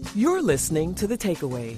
You're listening to The Takeaway.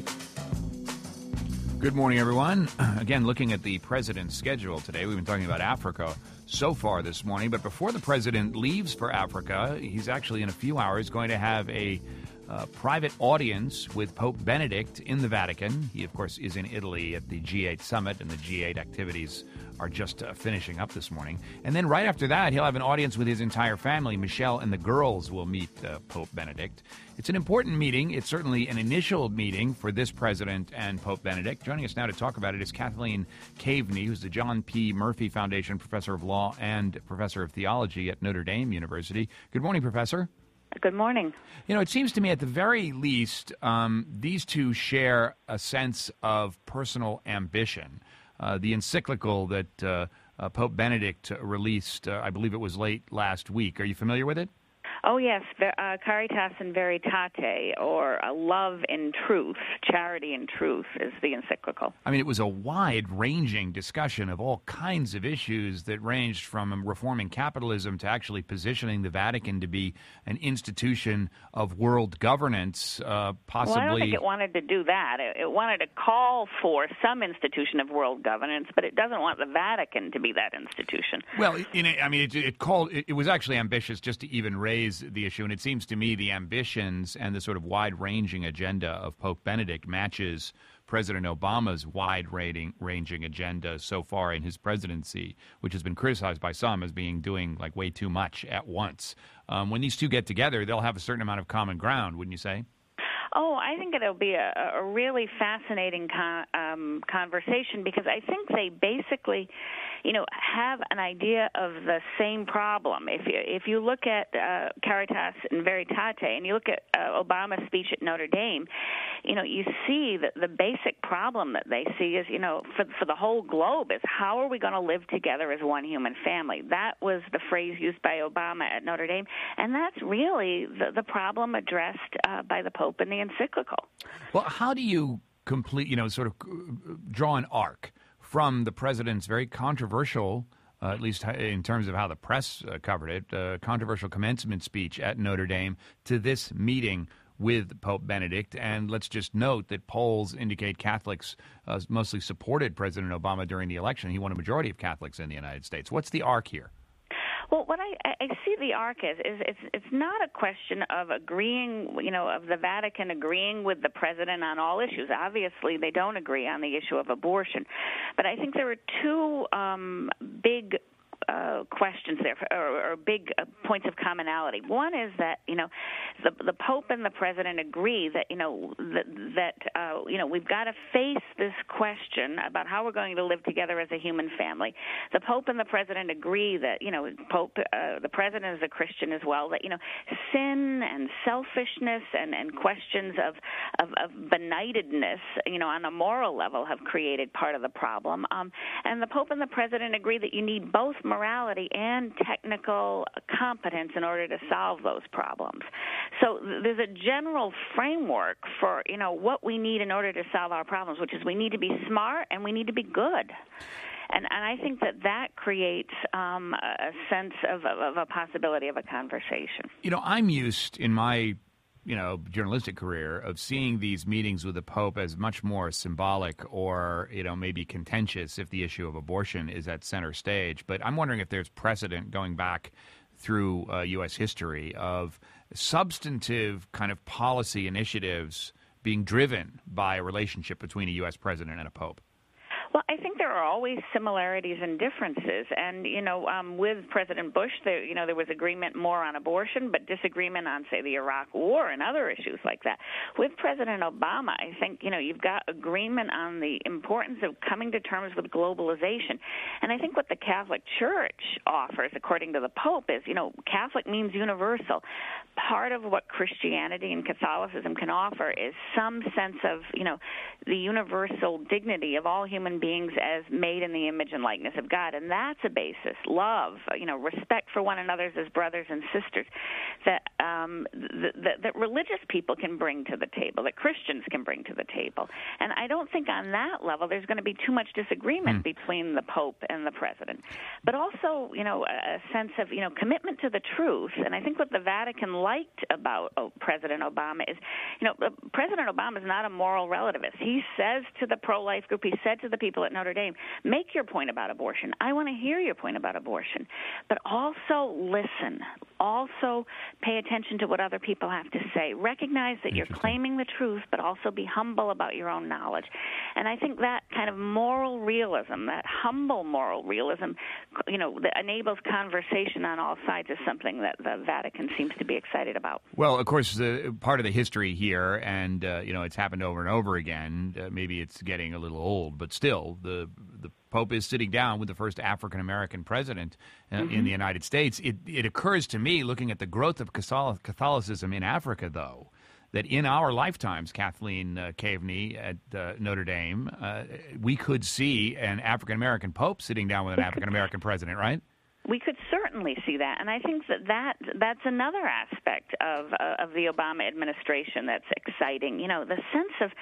Good morning, everyone. Again, looking at the president's schedule today, we've been talking about Africa so far this morning, but before the president leaves for Africa, he's actually in a few hours going to have a private audience with Pope Benedict in the Vatican. He, of course, is in Italy at the G8 summit, and the G8 activities are just finishing up this morning. And then right after that, he'll have an audience with his entire family. Michelle and the girls will meet Pope Benedict. It's an important meeting. It's certainly an initial meeting for this president and Pope Benedict. Joining us now to talk about it is Kathleen Caveney, who's the John P. Murphy Foundation Professor of Law and Professor of Theology at Notre Dame University. Good morning, Professor. Good morning. You know, it seems to me at the very least, these two share a sense of personal ambition. The encyclical that Pope Benedict released, I believe it was late last week. Are you familiar with it? Oh, yes, Caritas in Veritate, or Love in Truth, Charity in Truth, is the encyclical. I mean, it was a wide-ranging discussion of all kinds of issues that ranged from reforming capitalism to actually positioning the Vatican to be an institution of world governance, possibly... Well, I don't think it wanted to do that. It wanted to call for some institution of world governance, but it doesn't want the Vatican to be that institution. Well, it was actually ambitious just to even raise the issue, and it seems to me the ambitions and the sort of wide-ranging agenda of Pope Benedict matches President Obama's wide-ranging agenda so far in his presidency, which has been criticized by some as doing like way too much at once. When these two get together, they'll have a certain amount of common ground, wouldn't you say? Oh, I think it'll be a really fascinating conversation, because I think they basically, have an idea of the same problem. If you look at Caritas in Veritate and you look at Obama's speech at Notre Dame, you see that the basic problem that they see is, for the whole globe is how are we going to live together as one human family? That was the phrase used by Obama at Notre Dame, and that's really the problem addressed by the Pope in the encyclical. Well, how do you sort of draw an arc from the president's very controversial, at least in terms of how the press covered it, controversial commencement speech at Notre Dame to this meeting with Pope Benedict? And let's just note that polls indicate Catholics mostly supported President Obama during the election. He won a majority of Catholics in the United States. What's the arc here? Well, what I see the arc is it's not a question of agreeing, of the Vatican agreeing with the president on all issues. Obviously, they don't agree on the issue of abortion. But I think there are two big questions there, or big points of commonality. One is that the Pope and the President agree that we've got to face this question about how we're going to live together as a human family. The Pope and the President agree that the President is a Christian as well. That sin and selfishness and questions of benightedness on a moral level have created part of the problem. And the Pope and the President agree that you need both morality and technical competence in order to solve those problems. So there's a general framework for, what we need in order to solve our problems, which is we need to be smart and we need to be good. And I think that creates a sense of a possibility of a conversation. I'm used in my journalistic career of seeing these meetings with the Pope as much more symbolic or, maybe contentious if the issue of abortion is at center stage. But I'm wondering if there's precedent going back through U.S. history of substantive kind of policy initiatives being driven by a relationship between a U.S. president and a Pope. Well, I think there are always similarities and differences. And, with President Bush, there was agreement more on abortion, but disagreement on, say, the Iraq War and other issues like that. With President Obama, I think, you've got agreement on the importance of coming to terms with globalization. And I think what the Catholic Church offers, according to the Pope, is, Catholic means universal. Part of what Christianity and Catholicism can offer is some sense of, the universal dignity of all human beings as made in the image and likeness of God, and that's a basis. Love, respect for one another as brothers and sisters, that religious people can bring to the table, that Christians can bring to the table. And I don't think on that level there's going to be too much disagreement between the Pope and the President. But also, a sense of, commitment to the truth. And I think what the Vatican liked about President Obama is, President Obama is not a moral relativist. He says to the pro-life group, he said to the people at Notre Dame, make your point about abortion. I want to hear your point about abortion. But also listen. Also pay attention to what other people have to say. Recognize that you're claiming the truth, but also be humble about your own knowledge. And I think that kind of moral realism, that humble moral realism, that enables conversation on all sides is something that the Vatican seems to be excited about. Well, of course, part of the history here, and, it's happened over and over again. Maybe it's getting a little old, but still, the Pope is sitting down with the first African-American president in the United States. It occurs to me, looking at the growth of Catholicism in Africa, though, that in our lifetimes, Kathleen Kaveny at Notre Dame, we could see an African-American Pope sitting down with an African-American president, right? We could certainly see that, and I think that's another aspect of the Obama administration that's exciting. The sense of,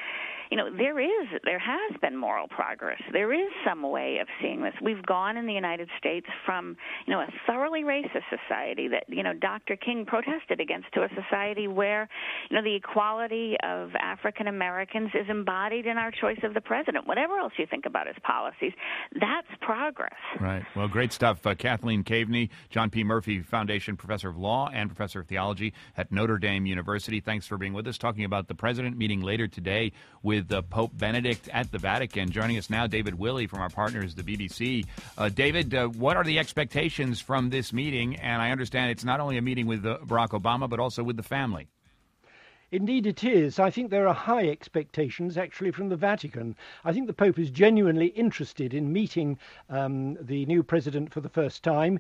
there has been moral progress. There is some way of seeing this. We've gone in the United States from, a thoroughly racist society that, Dr. King protested against, to a society where, the equality of African Americans is embodied in our choice of the president. Whatever else you think about his policies, that's progress. Right. Well, great stuff. Kathleen Kaveny, John P. Murphy Foundation Professor of Law and Professor of Theology at Notre Dame University. Thanks for being with us, talking about the president meeting later today with Pope Benedict at the Vatican. Joining us now, David Willey from our partners, the BBC. David, what are the expectations from this meeting? And I understand it's not only a meeting with Barack Obama, but also with the family. Indeed it is. I think there are high expectations, actually, from the Vatican. I think the Pope is genuinely interested in meeting the new president for the first time.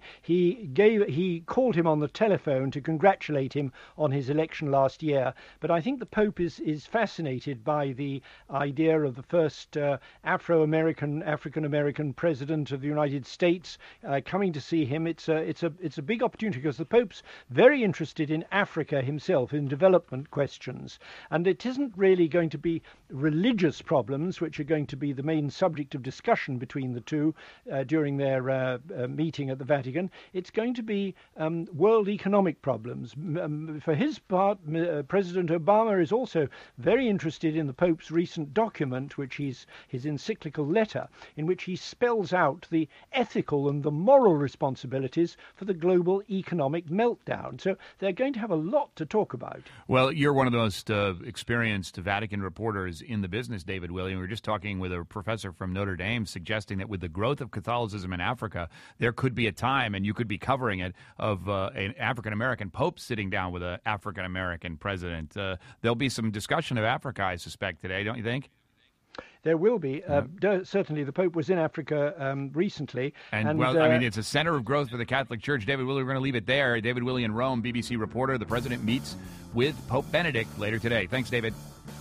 He called him on the telephone to congratulate him on his election last year. But I think the Pope is fascinated by the idea of the first African-American president of the United States coming to see him. It's a big opportunity because the Pope's very interested in Africa himself, in development questions. And it isn't really going to be religious problems which are going to be the main subject of discussion between the two during their meeting at the Vatican. It's going to be world economic problems. For his part, President Obama is also very interested in the Pope's recent document, his encyclical letter, in which he spells out the ethical and the moral responsibilities for the global economic meltdown. So they're going to have a lot to talk about. Well, you're one of the most experienced Vatican reporters in the business, David Willey. We were just talking with a professor from Notre Dame suggesting that with the growth of Catholicism in Africa, there could be a time, and you could be covering it, of an African-American Pope sitting down with an African-American president. There'll be some discussion of Africa, I suspect, today, don't you think? There will be. Certainly, the Pope was in Africa recently. And it's a center of growth for the Catholic Church. David Willey, we're going to leave it there. David Willey in Rome, BBC reporter. The president meets with Pope Benedict later today. Thanks, David.